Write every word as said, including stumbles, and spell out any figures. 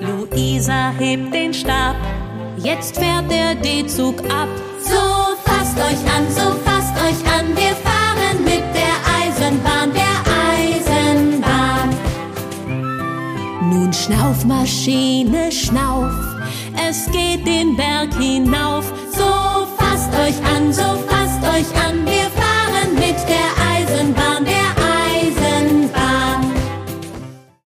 Luisa hebt den Stab, jetzt fährt der D-Zug ab. So fasst euch an, so fasst euch an, wir fahren mit der Eisenbahn, der Eisenbahn. Nun schnauf, Maschine, schnauf, es geht den Berg hinauf. So